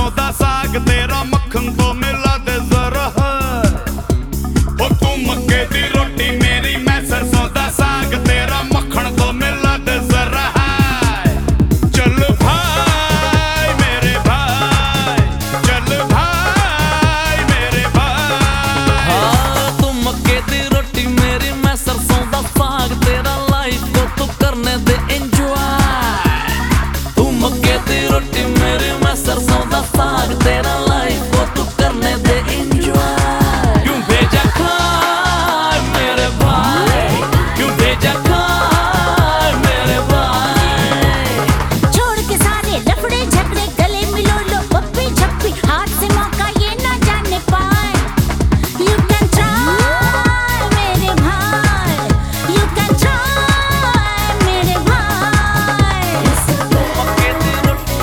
सरसों दा साग तेरा मक्खन तो मिला दे जरा ओ तू मक्के दी रोटी मेरी मैं सरसों दा साग तेरा मक्खन तो मिला दे जरा चल भाई मेरे भाई चल भाई मेरे भाई। हाँ तू मक्के दी रोटी मेरी मैं सरसों दा साग तेरा लाइफ को तू करने दे एंजॉय। तू मक्के दी रोटी मेरी मैं सरसों दा साग तेरा लाइफ को तू करने दे एंजॉय। क्यों भेजा खाए मेरे भाई क्यों भेजा खाए मेरे भाई। छोड़ के सारे लफड़े झगड़े गले मिलो लो पप्पी छप्पी हाथ से मौका ये ना जाने पाए। You can try मेरे भाई You can try मेरे भाई। मक्के दी रोटी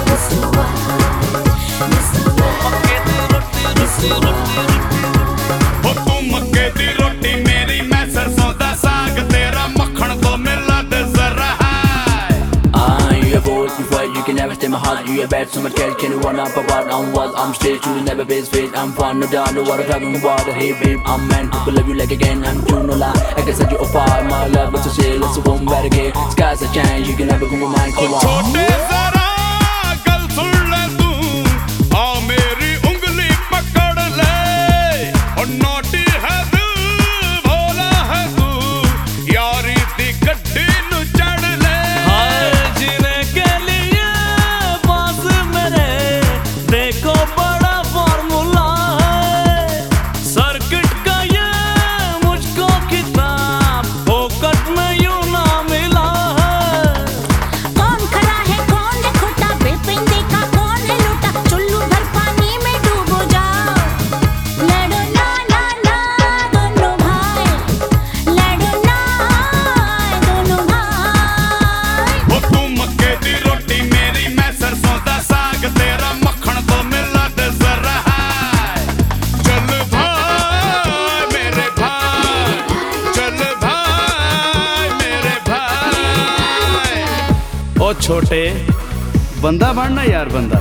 मक्के दी रोटी ओ तू मक्के दी रोटी मेरी मैं सरसों दा साग तेरा मक्खन तो मिला दे जरा you a boy, you fight, you can never stay my heart. You a bad, so much cash, can you run up about? I'm what, I'm straight, you never be straight. I'm fun, no doubt, no what I'm talking about. Hey babe, I'm man, who could love you like again. I'm true, no lie, I can set you apart. My love, but to say, let's go back again. Skies are change, you can never come with mine, come on. छोटे जरा गल सुन ले तू आ मेरी उंगली पकड़ ले और नोटी है तू भोला है तू यारी दी गड्डी नु चढ़ ले। हाय जीने के लिए पास मेरे देखो बड़ा फॉर्मूला है। सर्किट का ये मुझको किताब फोकट में यूं ना मिला है। कौन खड़ा है कौन है खोटा बेपिन देखा कौन है लूटा चुल्लू भर पानी में डूबो जाओ। लड़ो ना ना ना दोनों भाई लड़ो ना दोनों भाई। ओ तू मक्के दी रोटी मेरी मैं सरसों दा साग तेरा मक्खन तो मिला दे जरा चल भाई मेरे भाई चल भाई मेरे भाई। ओ छोटे बंदा बनना यार बंदा।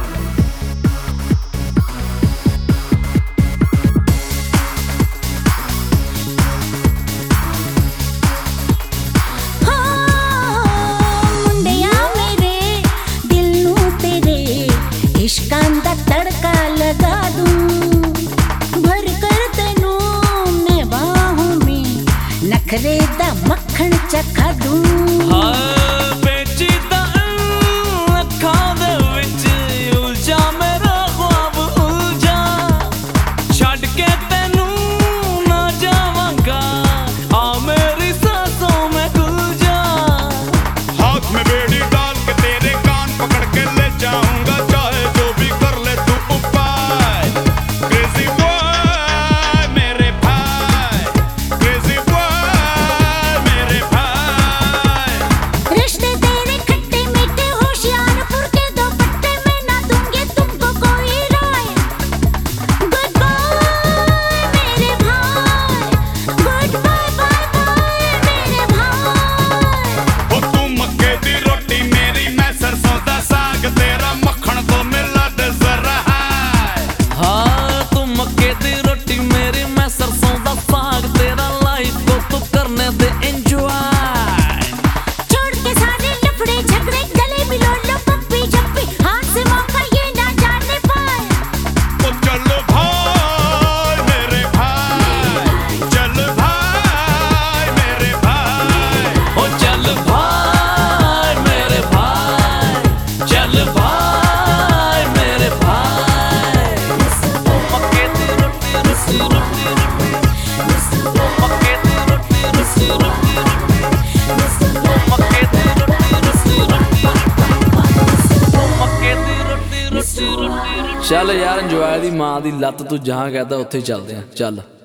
मुंडिया मेरे दिल नू तेरे इश्कां दा तड़का लगा दूं भर कर तेनू मैं बाहों में नखरे दा मक्खन चखा दूं। हाय पेचीदा अखां दे विच उलझा मेरा ख्वाब उलझा छड्ड के तैनू ना जावांगा आ मेरी सांसों में घुल जा। हाथ में बेड़ी डाल के तेरे कान पकड़ के ले जाऊंगा चाहे जो भी कर ले तू उपाय। क्रेजी बॉय मेरे भाई क्रेजी बॉय मेरे भाई। रिश्ते तेरे खट्टे मीठे होशियारपुर के दो पट्टे में ना दूंगी तुमको कोई राय। गुड बाय मेरे भाई गुड बाय बाय बाय मेरे भाई। ओ तू मक्के दी रोटी मेरी मैं सरसों दा साग तेरा मक्खन तो मिला दे जरा हाँ तू मक्के दी रोटी मेरी मैं सरसों दा साग तेरा लाइफ को तू करने दे एंजॉय। छोड़ के सारे लफड़े झगड़े गले मिलो लो पप्पी झप्पी हाथ से मौका ये ना जाने पाए। ओ चल भाई मेरे भाई चल भाई मेरे भाई। ओ चल भाई मेरे भाई चल भाई मेरे भाई। मक्के दी रोटी रुसी रोटी मक्के दी रोटी रुसी रोटी मक्के दी रोटी रुसी रोटी मक्के दी रोटी रुसी रोटी। ਚੱਲ ਯਾਰ ਇੰਜੋਏ ਦੀ ਮਾਂ ਦੀ ਲੱਤ ਤੂੰ ਜਹਾਂ ਕਹਦਾ ਉੱਥੇ ਹੀ ਚੱਲਦੇ ਆ ਚੱਲ।